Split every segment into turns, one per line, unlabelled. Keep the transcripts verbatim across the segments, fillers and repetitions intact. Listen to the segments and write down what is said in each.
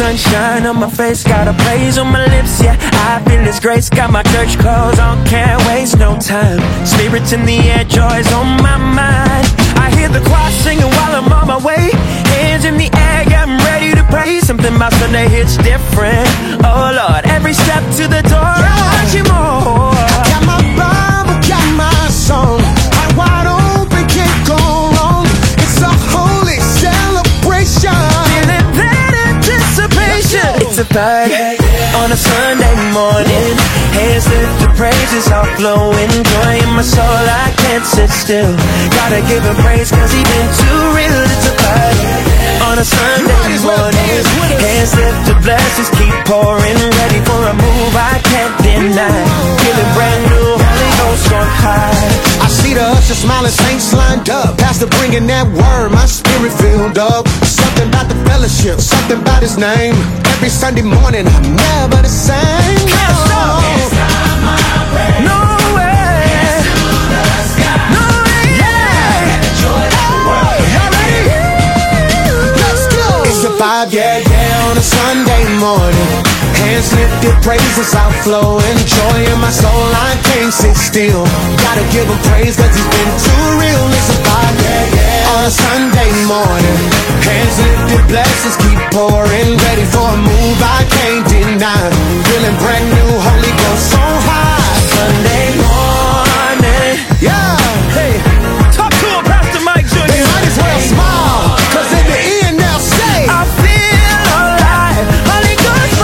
sunshine on my face, got a praise on my lips, yeah, I feel His grace. Got my church clothes on, can't waste no time. Spirits in the air, joy's on my mind. I hear the choir singing while I'm on my way. Hands in the air, yeah, I'm ready to pray. Something about Sunday hits different. Oh Lord, every step to the door, I want You more.
Got my Bible, got my song, I'm wide open, can't go wrong. It's a holy celebration,
Feeling that anticipation. It's a party on a Sunday morning. Hands lift the praises all flowing. Joy in my soul, I can't sit still. Gotta give Him praise cause He been too real. It's a party on a Sunday morning. Hands lift the blessings keep pouring. Ready for a move I can't deny. Feeling brand new, Holy Ghost on high.
I see the ushers smiling, saints lined up. Pastor bringing that word, my spirit filled up. Something about the fellowship, something about His name. Every Sunday morning, I'm never the same.
Can't stop. No way. No way. Yeah.
Y'all ready? Let's go. It's a vibe, yeah, yeah, on a Sunday morning. Hands lifted, praises outflowing. Joy in my soul, I can't sit still. Gotta give Him praise cause He's been too real. It's a vibe, yeah, yeah, on a Sunday morning. Hands lifted, blessings keep pouring. Ready for a move I can't deny. Feeling brand new, Holy Ghost so high.
Sunday morning.
Yeah.
Hey, talk to him, Pastor Mike Junior
They might as well smile, cause in the end they'll say,
I feel alive. Holy Ghost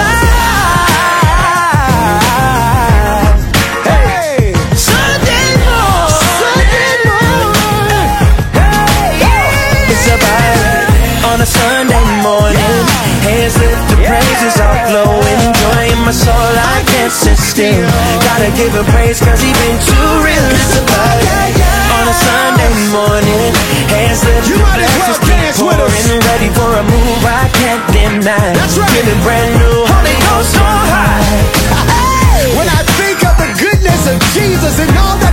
vibe.
hey,
Sunday morning.
Sunday morning.
Hey, it's a vibe on a Sunday morning. Hands lift the praises all flowing. Joy in my soul, I can't sit still. Gotta give Him praise cause He been too real. It's a vibe on a Sunday morning. Hands lift
You
the
might as well
blessings keep
dance with us.
pouring. Ready for a move I can't deny.
That's right.
Feeling brand new, Holy Ghost so high.
When I think of the goodness of Jesus and all that